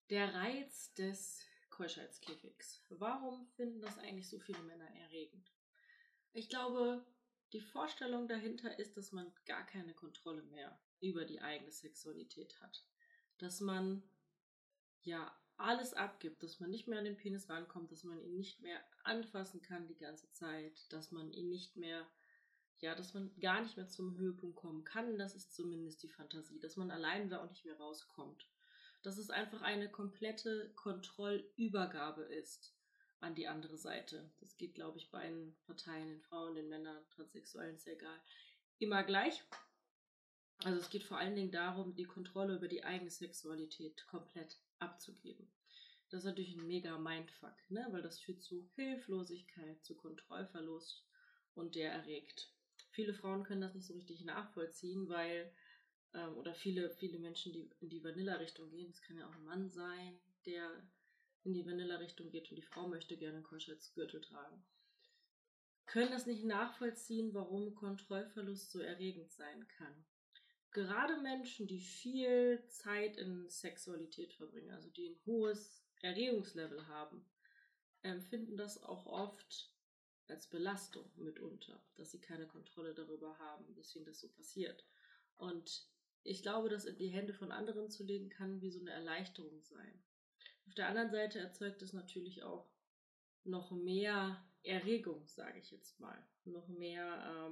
Der Reiz des Keuschheitskäfigs. Warum finden das eigentlich so viele Männer erregend? Ich glaube, die Vorstellung dahinter ist, dass man gar keine Kontrolle mehr über die eigene Sexualität hat. Dass man ja alles abgibt, dass man nicht mehr an den Penis rankommt, dass man ihn nicht mehr anfassen kann die ganze Zeit, dass man ihn nicht mehr, dass man gar nicht mehr zum Höhepunkt kommen kann. Das ist zumindest die Fantasie, dass man allein da auch nicht mehr rauskommt. Dass es einfach eine komplette Kontrollübergabe ist an die andere Seite. Das geht, glaube ich, beiden Parteien, den Frauen, den Männern, Transsexuellen, ist ja egal, immer gleich. Also es geht vor allen Dingen darum, die Kontrolle über die eigene Sexualität komplett abzugeben. Das ist natürlich ein mega Mindfuck, ne? Weil das führt zu Hilflosigkeit, zu Kontrollverlust und der erregt. Viele Frauen können das nicht so richtig nachvollziehen, weil oder viele Menschen, die in die Vanilla-Richtung gehen, das kann ja auch ein Mann sein, der in die Vanilla-Richtung geht und die Frau möchte gerne einen Keuschheitsgürtel tragen, können das nicht nachvollziehen, warum Kontrollverlust so erregend sein kann. Gerade Menschen, die viel Zeit in Sexualität verbringen, also die ein hohes Erregungslevel haben, empfinden das auch oft als Belastung mitunter, dass sie keine Kontrolle darüber haben, dass ihnen das so passiert. Und ich glaube, das in die Hände von anderen zu legen, kann wie so eine Erleichterung sein. Auf der anderen Seite erzeugt es natürlich auch noch mehr Erregung, sage ich jetzt mal. Noch mehr,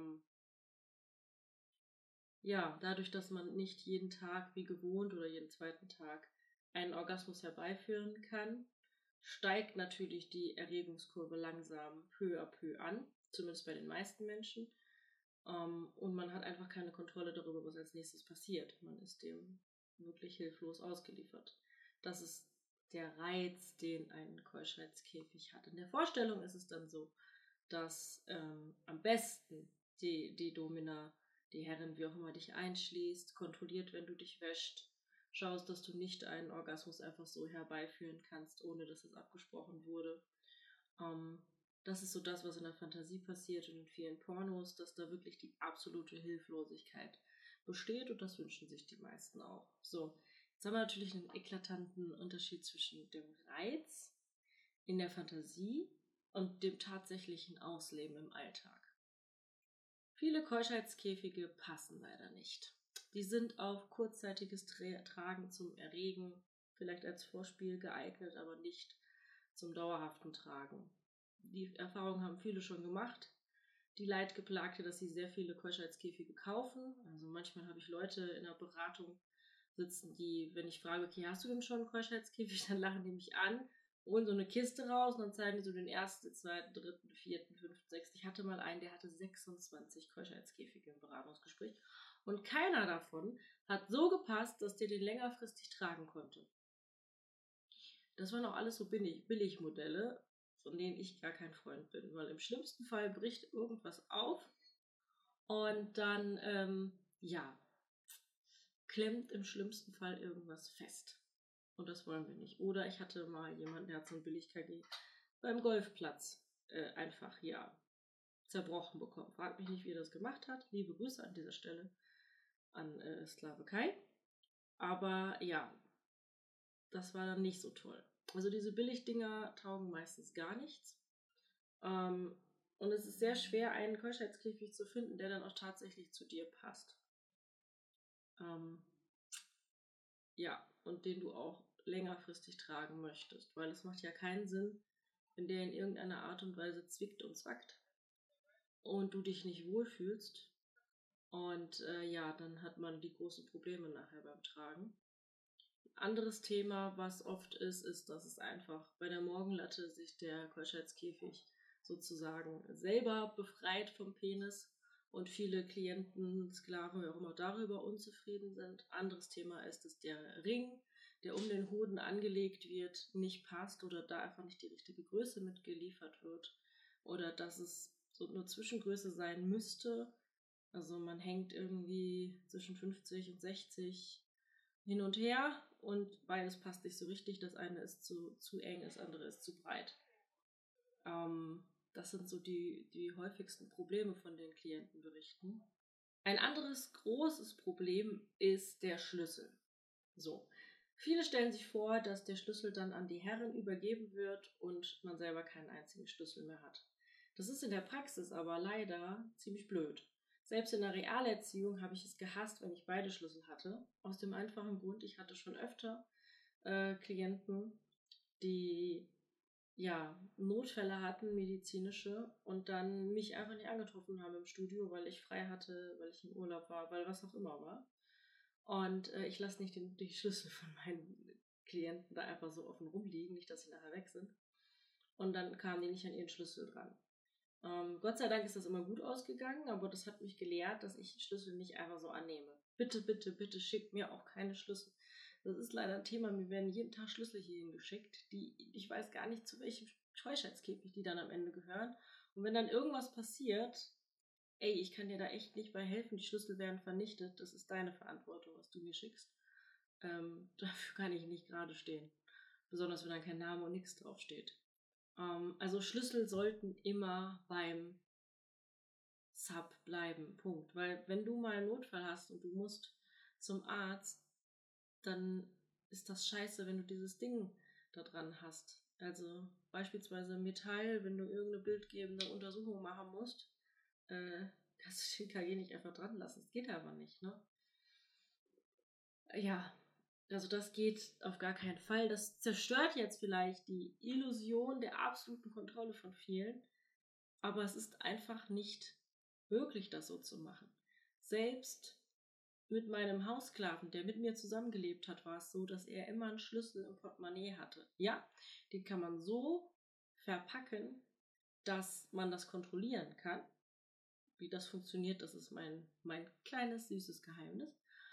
dadurch, dass man nicht jeden Tag wie gewohnt oder jeden zweiten Tag einen Orgasmus herbeiführen kann, steigt natürlich die Erregungskurve langsam peu à peu an, zumindest bei den meisten Menschen. Und man hat einfach keine Kontrolle darüber, was als nächstes passiert. Man ist dem wirklich hilflos ausgeliefert. Das ist der Reiz, den ein Keuschheitskäfig hat. In der Vorstellung ist es dann so, dass am besten die Domina, die Herrin, wie auch immer, dich einschließt, kontrolliert, wenn du dich wäscht, schaust, dass du nicht einen Orgasmus einfach so herbeiführen kannst, ohne dass es abgesprochen wurde. Das ist so das, was in der Fantasie passiert und in vielen Pornos, dass da wirklich die absolute Hilflosigkeit besteht und das wünschen sich die meisten auch. So, jetzt haben wir natürlich einen eklatanten Unterschied zwischen dem Reiz in der Fantasie und dem tatsächlichen Ausleben im Alltag. Viele Keuschheitskäfige passen leider nicht. Die sind auf kurzzeitiges Tragen zum Erregen, vielleicht als Vorspiel geeignet, aber nicht zum dauerhaften Tragen. Die Erfahrung haben viele schon gemacht. Die Leidgeplagte, dass sie sehr viele Keuschheitskäfige kaufen. Also manchmal habe ich Leute in der Beratung sitzen, die, wenn ich frage, okay, hast du denn schon einen Keuschheitskäfig, dann lachen die mich an, holen so eine Kiste raus und dann zeigen die so den ersten, zweiten, dritten, vierten, fünften, sechsten. Ich hatte mal einen, der hatte 26 Keuschheitskäfige im Beratungsgespräch und keiner davon hat so gepasst, dass der den längerfristig tragen konnte. Das waren auch alles so Billigmodelle, von denen ich gar kein Freund bin, weil im schlimmsten Fall bricht irgendwas auf und dann, klemmt im schlimmsten Fall irgendwas fest. Und das wollen wir nicht. Oder ich hatte mal jemanden, der hat so ein Billig-KG beim Golfplatz einfach, zerbrochen bekommen. Fragt mich nicht, wie er das gemacht hat. Liebe Grüße an dieser Stelle an Slave Kai. Aber ja, das war dann nicht so toll. Also diese Billigdinger taugen meistens gar nichts. Und es ist sehr schwer, einen Keuschheitskäfig zu finden, der dann auch tatsächlich zu dir passt. Und den du auch längerfristig tragen möchtest. Weil es macht ja keinen Sinn, wenn der in irgendeiner Art und Weise zwickt und zwackt und du dich nicht wohlfühlst. Und dann hat man die großen Probleme nachher beim Tragen. Anderes Thema, was oft ist, dass es einfach bei der Morgenlatte sich der Keuschheitskäfig sozusagen selber befreit vom Penis und viele Klienten, Sklaven, wie auch immer, darüber unzufrieden sind. Anderes Thema ist, dass der Ring, der um den Hoden angelegt wird, nicht passt oder da einfach nicht die richtige Größe mitgeliefert wird oder dass es so eine Zwischengröße sein müsste. Also man hängt irgendwie zwischen 50 und 60 hin und her und beides passt nicht so richtig. Das eine ist zu eng, das andere ist zu breit. Das sind so die häufigsten Probleme, von den Klienten berichten. Ein anderes großes Problem ist der Schlüssel. So, Viele stellen sich vor, dass der Schlüssel dann an die Herren übergeben wird und man selber keinen einzigen Schlüssel mehr hat. Das ist in der Praxis aber leider ziemlich blöd. Selbst in der Realerziehung habe ich es gehasst, wenn ich beide Schlüssel hatte. Aus dem einfachen Grund, ich hatte schon öfter Klienten, die Notfälle hatten, medizinische, und dann mich einfach nicht angetroffen haben im Studio, weil ich frei hatte, weil ich im Urlaub war, weil was auch immer war. Und ich lasse nicht die Schlüssel von meinen Klienten da einfach so offen rumliegen, nicht, dass sie nachher weg sind. Und dann kamen die nicht an ihren Schlüssel dran. Gott sei Dank ist das immer gut ausgegangen, aber das hat mich gelehrt, dass ich Schlüssel nicht einfach so annehme. Bitte, bitte, bitte schickt mir auch keine Schlüssel. Das ist leider ein Thema, mir werden jeden Tag Schlüssel hierhin geschickt, die ich weiß gar nicht, zu welchem Keuschheitskäfig die dann am Ende gehören. Und wenn dann irgendwas passiert, ey, ich kann dir da echt nicht bei helfen, die Schlüssel werden vernichtet, das ist deine Verantwortung, was du mir schickst. Dafür kann ich nicht gerade stehen. Besonders wenn dann kein Name und nichts draufsteht. Also Schlüssel sollten immer beim Sub bleiben, Punkt. Weil wenn du mal einen Notfall hast und du musst zum Arzt, dann ist das scheiße, wenn du dieses Ding da dran hast. Also beispielsweise Metall, wenn du irgendeine bildgebende Untersuchung machen musst, kannst du den KG nicht einfach dran lassen. Das geht aber nicht, ne? Ja, also das geht auf gar keinen Fall. Das zerstört jetzt vielleicht die Illusion der absoluten Kontrolle von vielen, aber es ist einfach nicht möglich, das so zu machen. Selbst mit meinem Haussklaven, der mit mir zusammengelebt hat, war es so, dass er immer einen Schlüssel im Portemonnaie hatte. Ja, den kann man so verpacken, dass man das kontrollieren kann. Wie das funktioniert, das ist mein kleines, süßes Geheimnis.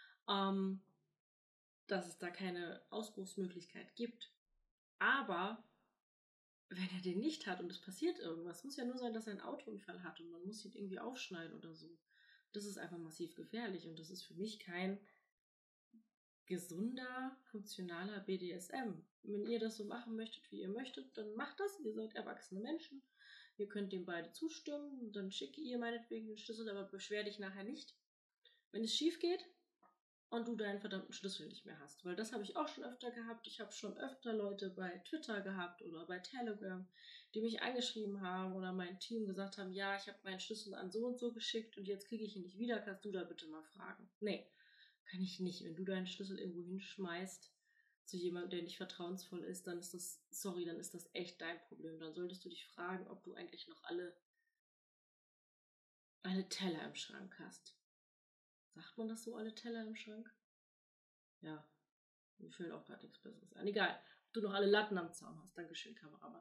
Dass es da keine Ausbruchsmöglichkeit gibt. Aber wenn er den nicht hat und es passiert irgendwas, muss ja nur sein, dass er einen Autounfall hat und man muss ihn irgendwie aufschneiden oder so. Das ist einfach massiv gefährlich und das ist für mich kein gesunder, funktionaler BDSM. Wenn ihr das so machen möchtet, wie ihr möchtet, dann macht das. Ihr seid erwachsene Menschen. Ihr könnt dem beide zustimmen. Dann schicke ihr meinetwegen den Schlüssel, aber beschwer dich nachher nicht. Wenn es schief geht und du deinen verdammten Schlüssel nicht mehr hast. Weil das habe ich auch schon öfter gehabt. Ich habe schon öfter Leute bei Twitter gehabt oder bei Telegram, die mich angeschrieben haben oder mein Team gesagt haben, ja, ich habe meinen Schlüssel an so und so geschickt und jetzt kriege ich ihn nicht wieder, kannst du da bitte mal fragen? Nee, kann ich nicht. Wenn du deinen Schlüssel irgendwo hinschmeißt zu jemandem, der nicht vertrauensvoll ist, dann ist das, sorry, dann ist das echt dein Problem. Dann solltest du dich fragen, ob du eigentlich noch alle Teller im Schrank hast. Sagt man das so, alle Teller im Schrank? Ja, mir fällt auch gerade nichts Besseres ein. Egal, ob du noch alle Latten am Zaun hast. Dankeschön, Kameramann.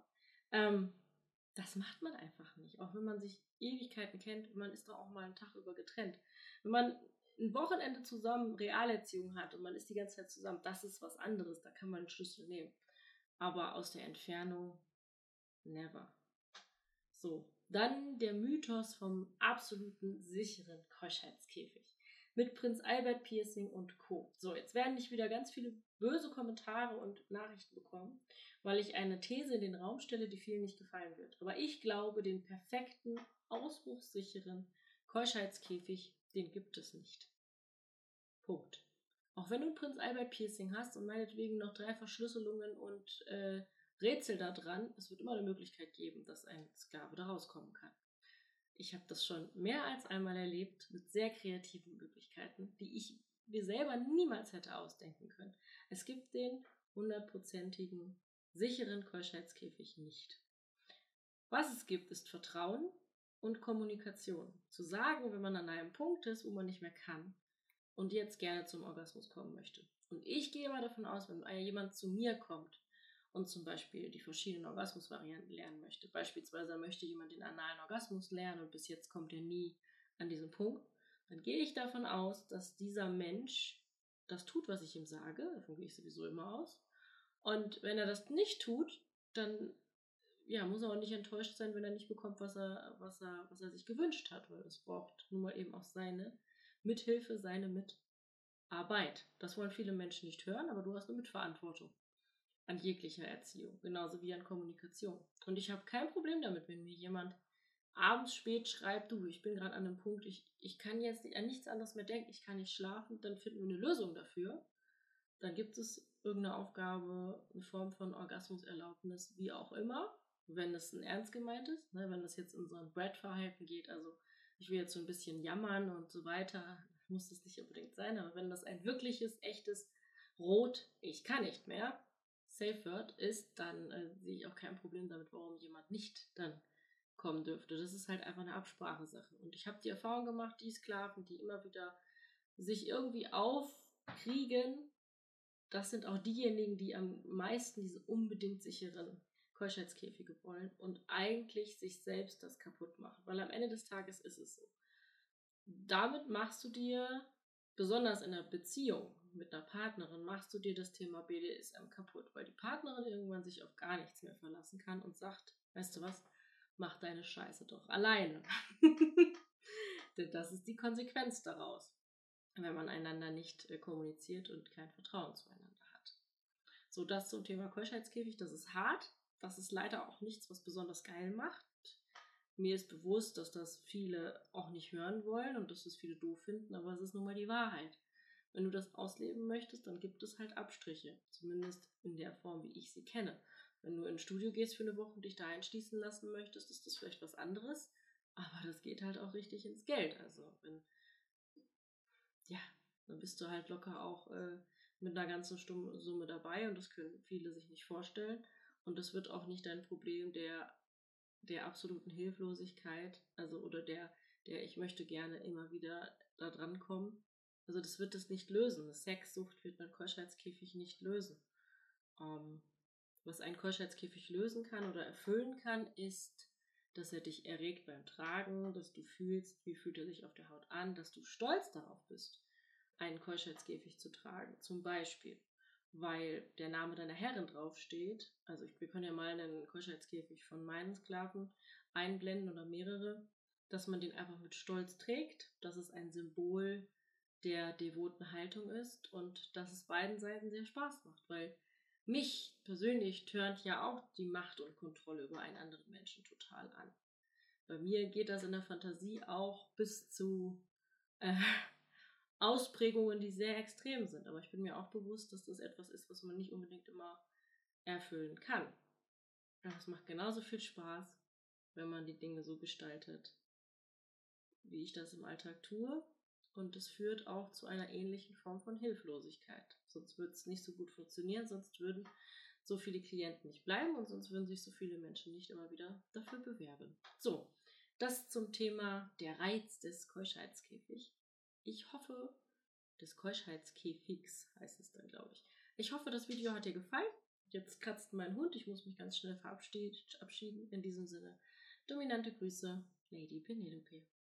Das macht man einfach nicht. Auch wenn man sich Ewigkeiten kennt, man ist doch auch mal einen Tag über getrennt. Wenn man ein Wochenende zusammen Realerziehung hat und man ist die ganze Zeit zusammen, das ist was anderes. Da kann man einen Schlüssel nehmen. Aber aus der Entfernung, never. So, dann der Mythos vom absoluten sicheren Keuschheitskäfig. Mit Prinz Albert Piercing und Co. So, jetzt werden nicht wieder ganz viele böse Kommentare und Nachrichten bekommen, weil ich eine These in den Raum stelle, die vielen nicht gefallen wird. Aber ich glaube, den perfekten, ausbruchssicheren Keuschheitskäfig, den gibt es nicht. Punkt. Auch wenn du ein Prinz Albert Piercing hast und meinetwegen noch 3 Verschlüsselungen und Rätsel da dran, es wird immer eine Möglichkeit geben, dass ein Sklave da rauskommen kann. Ich habe das schon mehr als einmal erlebt mit sehr kreativen Möglichkeiten, die ich mir selber niemals hätte ausdenken können. Es gibt den 100%igen sicheren Keuschheitskäfig nicht. Was es gibt, ist Vertrauen und Kommunikation. Zu sagen, wenn man an einem Punkt ist, wo man nicht mehr kann und jetzt gerne zum Orgasmus kommen möchte. Und ich gehe mal davon aus, wenn jemand zu mir kommt und zum Beispiel die verschiedenen Orgasmusvarianten lernen möchte, beispielsweise möchte jemand den analen Orgasmus lernen und bis jetzt kommt er nie an diesen Punkt, dann gehe ich davon aus, dass dieser Mensch das tut, was ich ihm sage, davon gehe ich sowieso immer aus. Und wenn er das nicht tut, dann muss er auch nicht enttäuscht sein, wenn er nicht bekommt, was er sich gewünscht hat, weil es braucht nun mal eben auch seine Mithilfe, seine Mitarbeit. Das wollen viele Menschen nicht hören, aber du hast eine Mitverantwortung an jeglicher Erziehung, genauso wie an Kommunikation. Und ich habe kein Problem damit, wenn mir jemand abends spät schreibt, du, ich bin gerade an einem Punkt, ich kann jetzt an nichts anderes mehr denken, ich kann nicht schlafen, dann finden wir eine Lösung dafür. Dann gibt es irgendeine Aufgabe, eine Form von Orgasmuserlaubnis, wie auch immer, wenn es ein ernst gemeint ist, ne, wenn das jetzt in so ein Brad-Verhalten geht, also ich will jetzt so ein bisschen jammern und so weiter, muss das nicht unbedingt sein, aber wenn das ein wirkliches, echtes Rot, ich kann nicht mehr, Safe Word ist, dann sehe ich auch kein Problem damit, warum jemand nicht dann kommen dürfte. Das ist halt einfach eine Absprachesache. Und ich habe die Erfahrung gemacht, die Sklaven, die immer wieder sich irgendwie aufkriegen, das sind auch diejenigen, die am meisten diese unbedingt sicheren Keuschheitskäfige wollen und eigentlich sich selbst das kaputt machen. Weil am Ende des Tages ist es so. Damit machst du dir, besonders in einer Beziehung mit einer Partnerin, machst du dir das Thema BDSM kaputt, weil die Partnerin irgendwann sich auf gar nichts mehr verlassen kann und sagt, weißt du was, mach deine Scheiße doch alleine. Denn das ist die Konsequenz daraus, wenn man einander nicht kommuniziert und kein Vertrauen zueinander hat. So, das zum Thema Keuschheitskäfig, das ist hart. Das ist leider auch nichts, was besonders geil macht. Mir ist bewusst, dass das viele auch nicht hören wollen und dass das viele doof finden, aber es ist nun mal die Wahrheit. Wenn du das ausleben möchtest, dann gibt es halt Abstriche. Zumindest in der Form, wie ich sie kenne. Wenn du ins Studio gehst für eine Woche und dich da einschließen lassen möchtest, ist das vielleicht was anderes. Aber das geht halt auch richtig ins Geld. Also, ja, dann bist du halt locker auch mit einer ganzen Summe dabei und das können viele sich nicht vorstellen. Und das wird auch nicht dein Problem der absoluten Hilflosigkeit, also oder der ich möchte gerne immer wieder da dran kommen. Also das wird es nicht lösen. Eine Sexsucht wird ein Keuschheitskäfig nicht lösen. Was ein Keuschheitskäfig lösen kann oder erfüllen kann, ist, dass er dich erregt beim Tragen, dass du fühlst, wie fühlt er sich auf der Haut an, dass du stolz darauf bist, einen Keuschheitskäfig zu tragen. Zum Beispiel, weil der Name deiner Herrin draufsteht. Also wir können ja mal einen Keuschheitskäfig von meinen Sklaven einblenden oder mehrere, dass man den einfach mit Stolz trägt, dass es ein Symbol der devoten Haltung ist und dass es beiden Seiten sehr Spaß macht, weil mich persönlich turnt ja auch die Macht und Kontrolle über einen anderen Menschen total an. Bei mir geht das in der Fantasie auch bis zu Ausprägungen, die sehr extrem sind. Aber ich bin mir auch bewusst, dass das etwas ist, was man nicht unbedingt immer erfüllen kann. Aber es macht genauso viel Spaß, wenn man die Dinge so gestaltet, wie ich das im Alltag tue. Und es führt auch zu einer ähnlichen Form von Hilflosigkeit. Sonst würde es nicht so gut funktionieren, sonst würden so viele Klienten nicht bleiben und sonst würden sich so viele Menschen nicht immer wieder dafür bewerben. So, das zum Thema der Reiz des Keuschheitskäfigs. Ich hoffe, des Keuschheitskäfigs heißt es dann, glaube ich. Ich hoffe, das Video hat dir gefallen. Jetzt kratzt mein Hund. Ich muss mich ganz schnell verabschieden. In diesem Sinne, dominante Grüße, Lady Penelope.